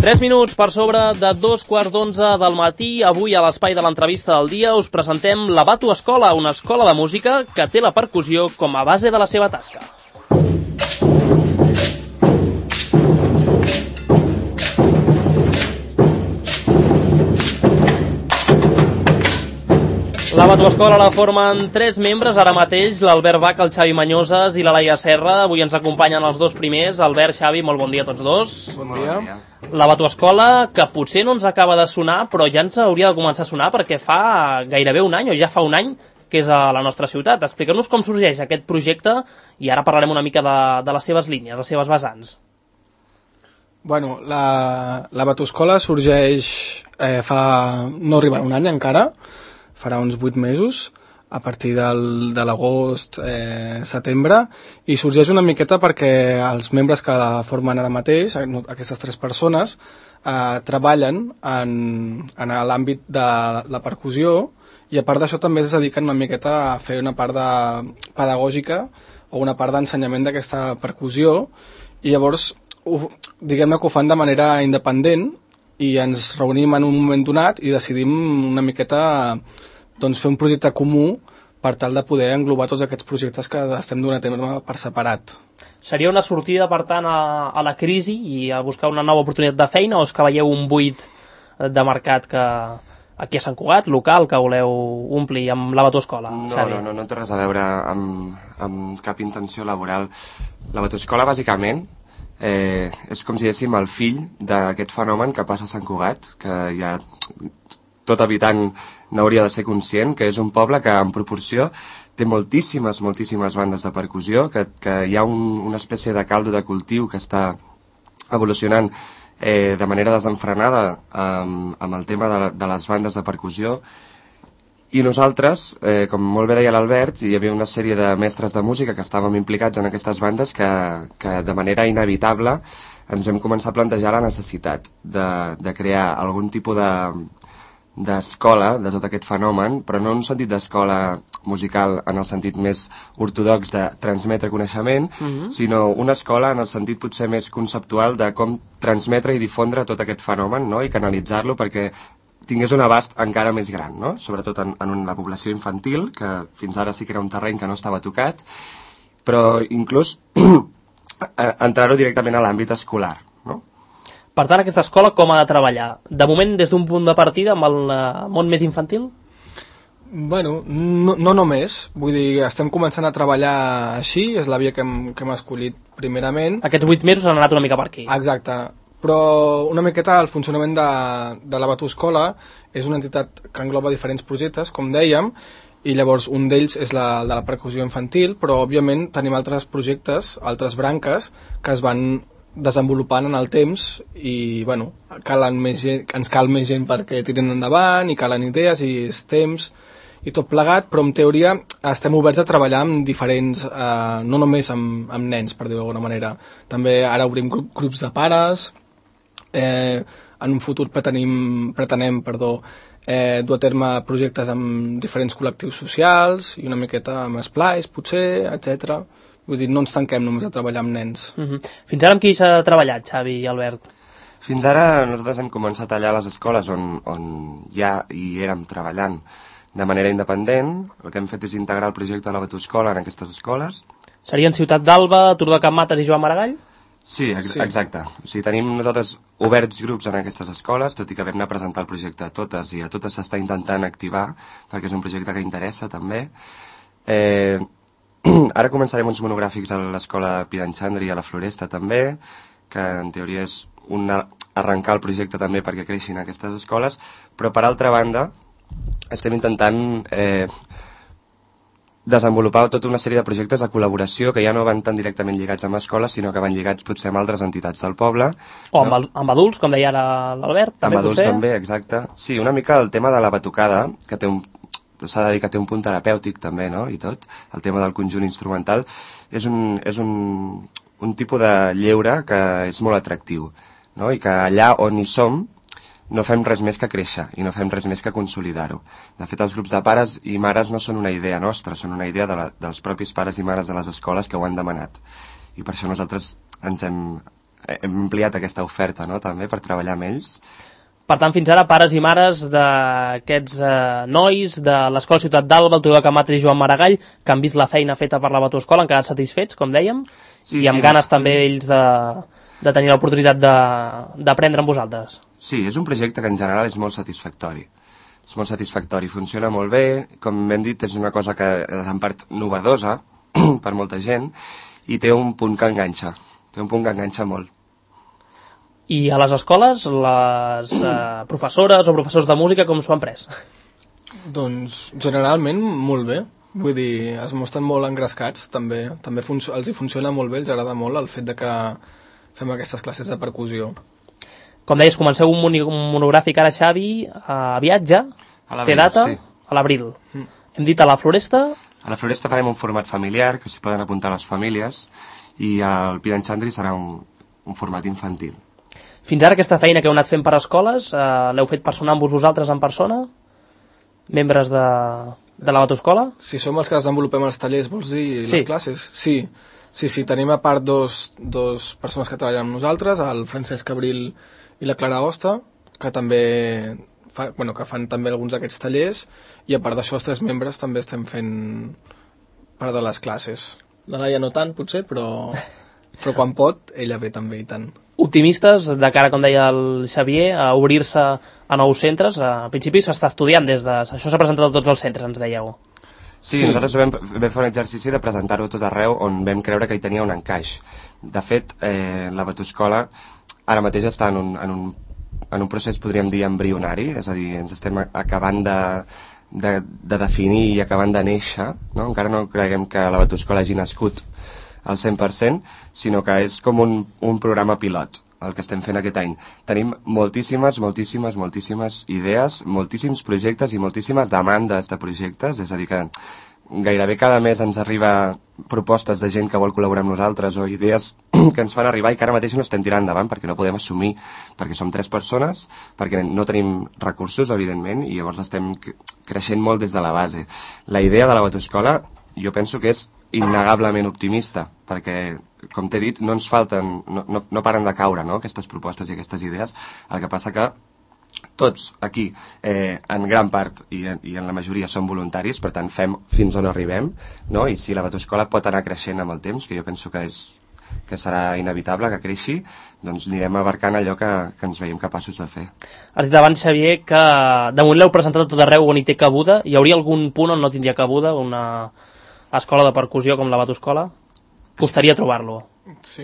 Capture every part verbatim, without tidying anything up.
Tres minuts per sobre de dos quarts d'onze del matí. Avui a l'espai de l'entrevista del dia us presentem la Batu Escola, una escola de música que té la percussió com a base de la seva tasca. La Batu Escola la formen tres membres ara mateix, l'Albert Bach, el Xavi Mañoses i la Laia Serra. Avui ens acompanyen els dos primers. Albert, Xavi, molt bon dia a tots dos. Bon dia. La Batu Escola, que potser no ens acaba de sonar, però ja ens hauria de començar a sonar perquè fa gairebé un any, o ja fa un any, que és a la nostra ciutat. Explica'ns com sorgeix aquest projecte i ara parlarem una mica de, de les seves línies, les seves vessants. Bueno, la, la Batu Escola sorgeix eh, fa... no arriba un any encara, farà uns vuit mesos, a partir del, de l'agost, eh, setembre, i sorgeix una miqueta perquè els membres que la formen ara mateix, aquestes tres persones, eh, treballen en, en l'àmbit de la percussió, i a part d'això també es dediquen una miqueta a fer una part de pedagògica o una part d'ensenyament d'aquesta percussió, i llavors ho, diguem-ne que ho fan de manera independent, i ens reunim en un moment donat i decidim una miqueta doncs, fer un projecte comú per tal de poder englobar tots aquests projectes que estem donant a terme per separat. Seria una sortida, per tant, a, a la crisi i a buscar una nova oportunitat de feina, o és que veieu un buit de mercat que aquí a Sant Cugat, local, que voleu omplir amb la Batu Escola? No, no, no, no té res a veure amb, amb cap intenció laboral. La Batu Escola, bàsicament, Eh, és com si diguéssim el fill d'aquest fenomen que passa a Sant Cugat, que ja tot habitant n'hauria de ser conscient, que és un poble que en proporció té moltíssimes, moltíssimes bandes de percussió, que, que hi ha un, una espècie de caldo de cultiu que està evolucionant eh, de manera desenfrenada amb, amb el tema de, de les bandes de percussió. I nosaltres, eh, com molt bé deia l'Albert, hi havia una sèrie de mestres de música que estàvem implicats en aquestes bandes que, que de manera inevitable ens hem començat a plantejar la necessitat de, de crear algun tipus de, d'escola de tot aquest fenomen, però no en un sentit d'escola musical en el sentit més ortodox de transmetre coneixement, mm-hmm. sinó una escola en el sentit potser més conceptual de com transmetre i difondre tot aquest fenomen, no? I canalitzar-lo perquè tingués un abast encara més gran, no? Sobretot en, en la població infantil, que fins ara sí que era un terreny que no estava tocat, però inclús entrar-ho directament a l'àmbit escolar, no? Per tant, aquesta escola com ha de treballar? De moment, des d'un punt de partida amb el món més infantil? Bueno, no, no només. Vull dir, estem començant a treballar així, és la via que hem, que hem escollit primerament. Aquests vuit mesos han anat una mica per aquí. Exacte. Però una miqueta el funcionament de, de la Batu Escola és una entitat que engloba diferents projectes, com dèiem, i llavors un d'ells és la, el de la percussió infantil, però òbviament tenim altres projectes, altres branques, que es van desenvolupant en el temps i bueno, calen més gent, ens cal més gent perquè tiren endavant i calen idees i és temps i tot plegat, però en teoria estem oberts a treballar amb diferents, eh, no només amb, amb nens, per dir-ho d'alguna manera. També ara obrim grup, grups de pares, eh, en un futur pretenim, pretenem perdó, eh, dur a terme projectes amb diferents col·lectius socials i una miqueta amb esplais, potser, etcètera. Vull dir, no ens tanquem només a treballar amb nens. Uh-huh. Fins ara amb qui s'ha treballat, Xavi i Albert? Fins ara nosaltres hem començat allà a les escoles on, on ja hi érem treballant de manera independent. El que hem fet és integrar el projecte de la Batu Escola en aquestes escoles. Serien Ciutat d'Alba, Turó de Can Mates i Joan Maragall? Sí, ex sí, exacte. O sigui, tenim nosaltres oberts grups en aquestes escoles, tot i que vam anar a presentar el projecte a totes, i a totes s'està intentant activar, perquè és un projecte que interessa també. Eh, ara començarem uns monogràfics a l'escola Pidanxandri i a la Floresta també, que en teoria és un arrencar el projecte també perquè creixin aquestes escoles, però per altra banda estem intentant eh, desenvolupar tota una sèrie de projectes de col·laboració que ja no van tan directament lligats amb escoles, sinó que van lligats potser amb altres entitats del poble. O amb, no? el, amb adults, com deia ara l'Albert, també amb adults potser? També, exacte. Sí, una mica el tema de la batucada, que té un, s'ha de dir que té un punt terapèutic també, no?, i tot. El tema del conjunt instrumental és un, és un, un tipus de lleure que és molt atractiu, no?, i que allà on hi som no fem res més que créixer i no fem res més que consolidar-ho. De fet, els grups de pares i mares no són una idea nostra, són una idea de la, dels propis pares i mares de les escoles que ho han demanat. I per això nosaltres ens hem hem ampliat aquesta oferta, no?, també, per treballar amb ells. Per tant, fins ara, pares i mares d'aquests eh, nois de l'Escola Ciutat d'Alba, el Tudor Camats i Joan Maragall, que han vist la feina feta per la Batuescola, han quedat satisfets, com dèiem, sí, i amb sí, ganes no? també ells de, de tenir l'oportunitat d'aprendre amb vosaltres. Sí, és un projecte que en general és molt satisfactori. És molt satisfactori, funciona molt bé, com hem dit, és una cosa que és en part novedosa per molta gent, i té un punt que enganxa, té un punt que enganxa molt. I a les escoles, les eh, professores o professors de música, com s'ho han pres? Doncs generalment molt bé. Vull dir, es mostren molt engrescats, també, també els hi funciona molt bé, els agrada molt el fet de que fem aquestes classes de percussió. Com deies, comenceu un, un monogràfic ara, Xavi, a viatge, té data, sí. A l'abril. Mm. Hem dit a la Floresta... A la Floresta farem un format familiar, que s'hi poden apuntar les famílies, i al Pi d'en Xandri serà un, un format infantil. Fins ara aquesta feina que heu anat fent per escoles, eh, l'heu fet personant-vos vosaltres en persona? Membres de, de la Batuescola? Si som els que desenvolupem els tallers, vols dir, sí. Les classes? Sí, sí, sí, tenim a part dos, dos persones que treballen amb nosaltres, el Francesc Abril i la Clara Osta, que també fa, bueno, que fan també alguns d'aquests tallers, i a part d'això els tres membres també estem fent part de les classes. La Laia no tant, potser, però, però quan pot, ella ve també i tant. Optimistes de cara, com deia el Xavier, a obrir-se a nous centres. A principi s'està estudiant des de... Això s'ha presentat a tots els centres, ens dèieu. Sí, sí. Nosaltres vam, vam fer un exercici de presentar-ho tot arreu on vam creure que hi tenia un encaix. De fet, eh, la Batuescola ara mateix està en un, en, un, en un procés, podríem dir, embrionari, és a dir, ens estem acabant de, de, de definir i acabant de néixer, no? Encara no creguem que la Batuescola hagi nascut al cent per cent, sinó que és com un, un programa pilot, el que estem fent aquest any. Tenim moltíssimes, moltíssimes, moltíssimes idees, moltíssims projectes i moltíssimes demandes de projectes, és a dir que gairebé cada mes ens arriba propostes de gent que vol col·laborar amb nosaltres o idees que ens fan arribar i que ara mateix no estem tirant endavant perquè no podem assumir, perquè som tres persones, perquè no tenim recursos, evidentment, i llavors estem creixent molt des de la base. La idea de la Batuescola jo penso que és innegablement optimista, perquè, com t'he dit, no ens falten, no, no, no paren de caure, no?, aquestes propostes i aquestes idees. El que passa que tots aquí, eh, en gran part i en, i en la majoria som voluntaris, per tant fem fins on arribem, no?, i si la Batuescola pot anar creixent amb el temps, que jo penso que és que serà inevitable que creixi, doncs anirem abarcant allò que, que ens veiem capaços de fer. Has dit abans, Xavier, que de moment l'heu presentat a tot arreu on hi té cabuda. Hi hauria algun punt on no tindria cabuda, una escola de percussió com la Batuescola? Costaria trobar-lo. Sí.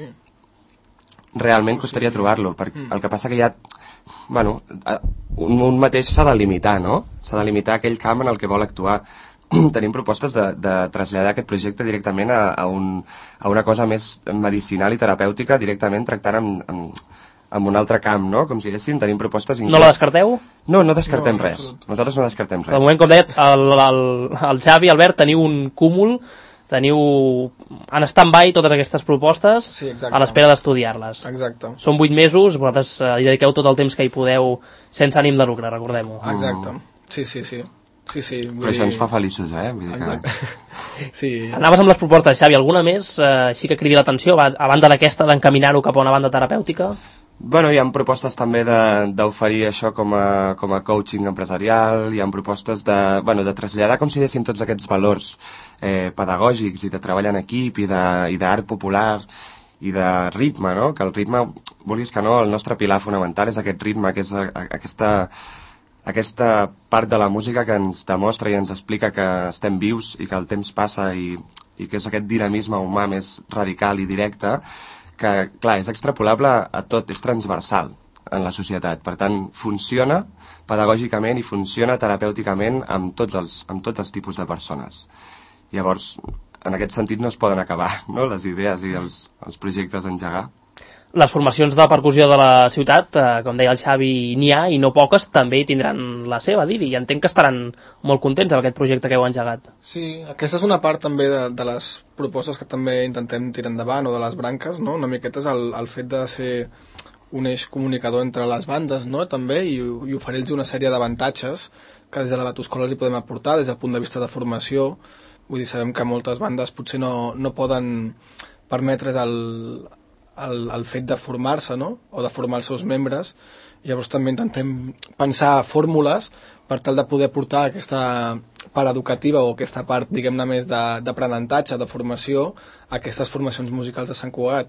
Realment costaria trobar-lo. El que passa que hi ha... Bueno, un, un mateix s'ha de limitar, no? S'ha de limitar aquell camp en el que vol actuar. Tenim propostes de, de traslladar aquest projecte directament a, a, un, a una cosa més medicinal i terapèutica, directament tractant amb, amb, amb un altre camp, no? Com si diguéssim, tenim propostes... Inclús... No la descarteu? No, no descartem no, res. Nosaltres no descartem res. De moment, com deia, el, el, el Xavi, Albert, teniu un cúmul, teniu en stand-by totes aquestes propostes, sí, a l'espera d'estudiar-les. Exacte. Són vuit mesos, vosaltres eh, hi dediqueu tot el temps que hi podeu sense ànim de lucre, recordem-ho. Exacte. Sí, sí, sí. Sí, sí, però dir... això ens fa feliços, eh? Vull dir que... sí. Anaves amb les propostes, Xavi, alguna més eh, així que cridi l'atenció, a banda d'aquesta d'encaminar-ho cap a una banda terapèutica? Bueno, hi ha propostes també d'oferir això com a, com a coaching empresarial, hi ha propostes de, bueno, de traslladar, com si déssim, tots aquests valors eh, pedagògics i de treball en equip i d'art popular i de ritme, no? Que el ritme, vulguis que no, el nostre pilar fonamental és aquest ritme, que és a, a, aquesta... aquesta part de la música que ens demostra i ens explica que estem vius i que el temps passa i, i que és aquest dinamisme humà més radical i directe que, clar, és extrapolable a tot, és transversal en la societat. Per tant, funciona pedagògicament i funciona terapèuticament amb tots els, amb tots els tipus de persones. Llavors, en aquest sentit no es poden acabar, no?, les idees i els, els projectes d'engegar. Les formacions de percussió de la ciutat, eh, com deia el Xavi, n'hi ha i no poques, també tindran la seva, dir, i entenc que estaran molt contents amb aquest projecte que heu engegat. Sí, aquesta és una part també de, de les propostes que també intentem tirar endavant, o de les branques, no? Una miqueta és el, el fet de ser un eix comunicador entre les bandes, no?, també, i, i oferir-los una sèrie d'avantatges que des de la Batuescola els hi podem aportar des del punt de vista de formació. Vull dir, sabem que moltes bandes potser no, no poden permetre's el el, el fet de formar-se, no? O de formar els seus membres. Llavors també intentem pensar fórmules per tal de poder portar aquesta part educativa o aquesta part, diguem-ne, més d'aprenentatge, de, de formació, a aquestes formacions musicals de Sant Cugat.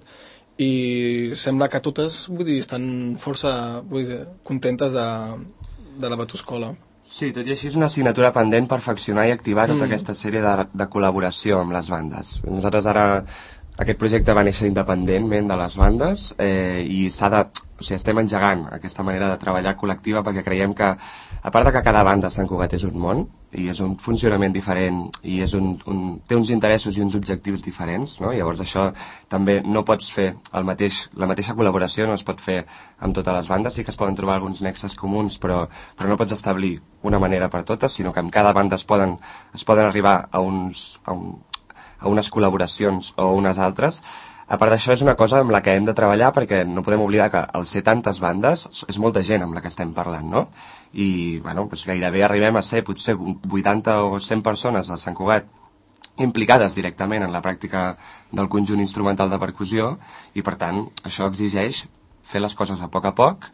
I sembla que totes, vull dir, estan força vull dir, contentes de, de la Batuscola. Sí, tot i així és una assignatura pendent perfeccionar i activar tota mm. aquesta sèrie de, de col·laboració amb les bandes. Nosaltres ara, aquest projecte va néixer independentment de les bandes eh, i s'ha de, o sigui, estem engegant aquesta manera de treballar col·lectiva perquè creiem que, a part de que cada banda a Sant Cugat és un món i és un funcionament diferent i és un, un, té uns interessos i uns objectius diferents, no? Llavors això també no pots fer el mateix, la mateixa col·laboració no es pot fer amb totes les bandes, sí que es poden trobar alguns nexes comuns, però, però no pots establir una manera per totes, sinó que amb cada banda es poden, es poden arribar a, uns, a, un, a unes col·laboracions o unes altres. A part d'això, és una cosa amb la que hem de treballar perquè no podem oblidar que al ser tantes bandes és molta gent amb la que estem parlant, no? I bueno, doncs gairebé arribem a ser potser vuitanta o cent persones a Sant Cugat implicades directament en la pràctica del conjunt instrumental de percussió i per tant això exigeix fer les coses a poc a poc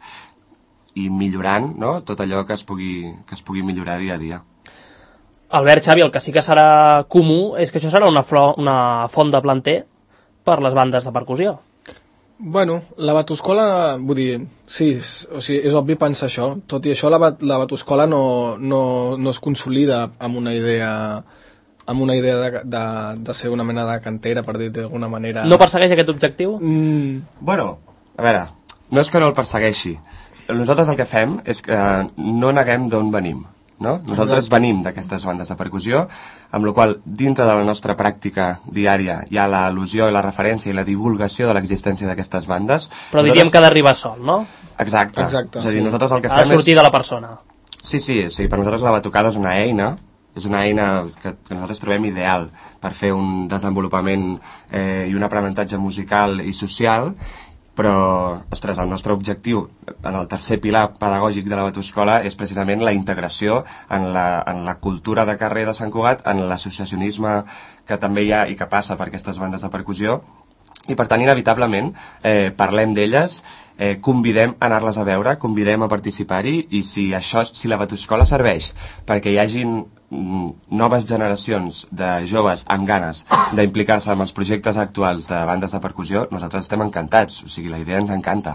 i millorant, no?, tot allò que es pugui, que es pugui millorar dia a dia. Albert, Xavi, el que sí que serà comú és que això serà una, flor, una font de planter per les bandes de percussió. Bueno, la Batuscola, vull dir, sí, és, o sigui, és obvi pensar això. Tot i això, la, la Batuscola no, no, no es consolida amb una idea, amb una idea de, de, de ser una mena de cantera, per dir d'alguna manera. No persegueix aquest objectiu? Mm. Bueno, a veure, no és que no el persegueixi. Nosaltres el que fem és que no neguem d'on venim. No? Nosaltres Exacte. venim d'aquestes bandes de percussió, amb la qual dintre de la nostra pràctica diària hi ha l'al·lusió i la referència i la divulgació de l'existència d'aquestes bandes. Però diríem nosaltres... que ha d'arribar sol, no? Exacte. Exacte, és a dir, sí. nosaltres el que ha fem de sortir és... de la persona. Sí, sí, sí, per nosaltres la batucada és una eina, és una eina que, que nosaltres trobem ideal per fer un desenvolupament eh, i un aprenentatge musical i social. Però, ostres, el nostre objectiu en el tercer pilar pedagògic de la Batuscola és precisament la integració en la, en la cultura de carrer de Sant Cugat, en l'associacionisme que també hi ha i que passa per aquestes bandes de percussió, i per tant, inevitablement, eh, parlem d'elles, eh, convidem a anar-les a veure, convidem a participar-hi, i si això, si la Batuscola serveix perquè hi hagin noves generacions de joves amb ganes d'implicar-se en els projectes actuals de bandes de percussió, nosaltres estem encantats, o sigui, la idea ens encanta.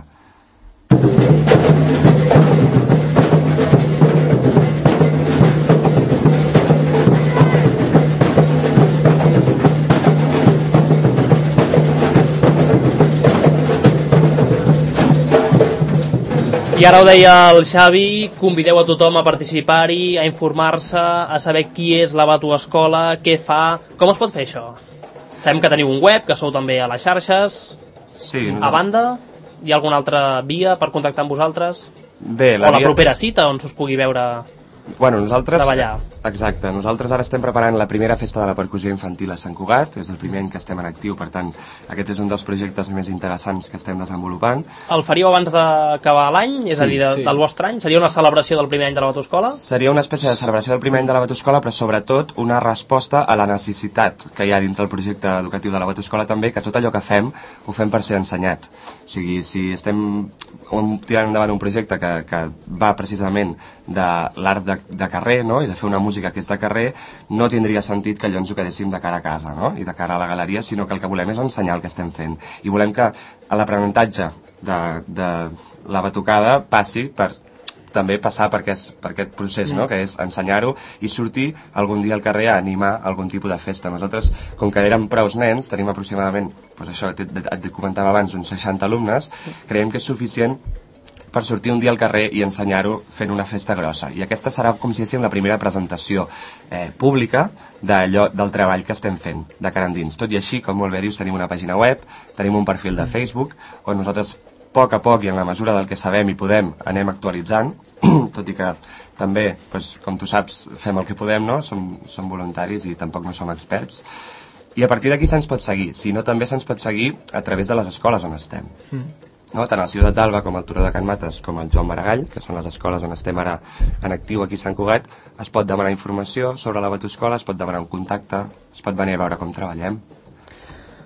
I ara ho deia el Xavi, convideu a tothom a participar-hi, a informar-se, a saber qui és la Batuscola, què fa... Com es pot fer això? Sabem que teniu un web, que sou també a les xarxes. Sí, a banda, hi ha alguna altra via per contactar amb vosaltres? Bé, la o la via... propera cita on s'us pugui veure... Bueno, nosaltres... treballar. Exacte, nosaltres ara estem preparant la primera festa de la percussió infantil a Sant Cugat, és el primer any que estem en actiu, per tant, aquest és un dels projectes més interessants que estem desenvolupant. El faríeu abans d'acabar l'any? És sí, a dir, de, sí. del vostre any? Seria una celebració del primer any de la Batuscola? Seria una espècie de celebració del primer any de la Batuscola, però sobretot una resposta a la necessitat que hi ha dintre el projecte educatiu de la Batuscola també, que tot allò que fem ho fem per ser ensenyat. O sigui, si estem tirant endavant un projecte que, que va precisament de l'art de, de carrer, no?, i de fer una música que és de carrer, no tindria sentit que allò ens ho quedéssim de cara a casa, no?, i de cara a la galeria, sinó que el que volem és ensenyar el que estem fent. I volem que l'aprenentatge de, de la batucada passi per també passar per aquest, per aquest procés, no?, que és ensenyar-ho i sortir algun dia al carrer a animar algun tipus de festa. Nosaltres, com que érem prous nens, tenim aproximadament, doncs això, et, et, et comentava abans, uns seixanta alumnes, creiem que és suficient per sortir un dia al carrer i ensenyar-ho fent una festa grossa. I aquesta serà, com si diguéssim, la primera presentació eh, pública d'allò, del treball que estem fent de cara endins. Tot i així, com molt bé dius, tenim una pàgina web, tenim un perfil de Facebook, on nosaltres, a poc a poc i en la mesura del que sabem i podem, anem actualitzant, tot i que també, doncs, com tu saps, fem el que podem, no? Som, som voluntaris i tampoc no som experts. I a partir d'aquí se'ns pot seguir. Si no, també se'ns pot seguir a través de les escoles on estem. Mm. No? Tant el Ciutat d'Alba com el Turó de Can Mates com el Joan Maragall, que són les escoles on estem ara en actiu aquí a Sant Cugat, es pot demanar informació sobre la Batuscola, es pot demanar un contacte, es pot venir a veure com treballem.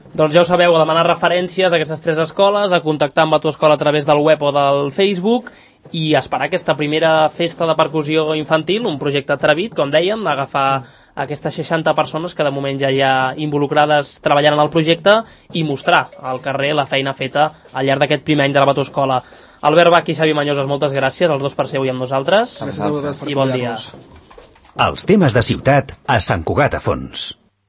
Doncs ja ho sabeu, a demanar referències a aquestes tres escoles, a contactar amb la tua escola a través del web o del Facebook i esperar aquesta primera festa de percussió infantil, un projecte atrevit, com dèiem, agafar aquestes seixanta persones que de moment ja hi ha involucrades treballant en el projecte i mostrar al carrer la feina feta al llarg d'aquest primer any de la Batuescola. Albert Bach i Xavi Mañoses, moltes gràcies, els dos per ser avui amb nosaltres. Gràcies a vosaltres per i bon dia. Els temes de ciutat a Sant Cugat a Fons.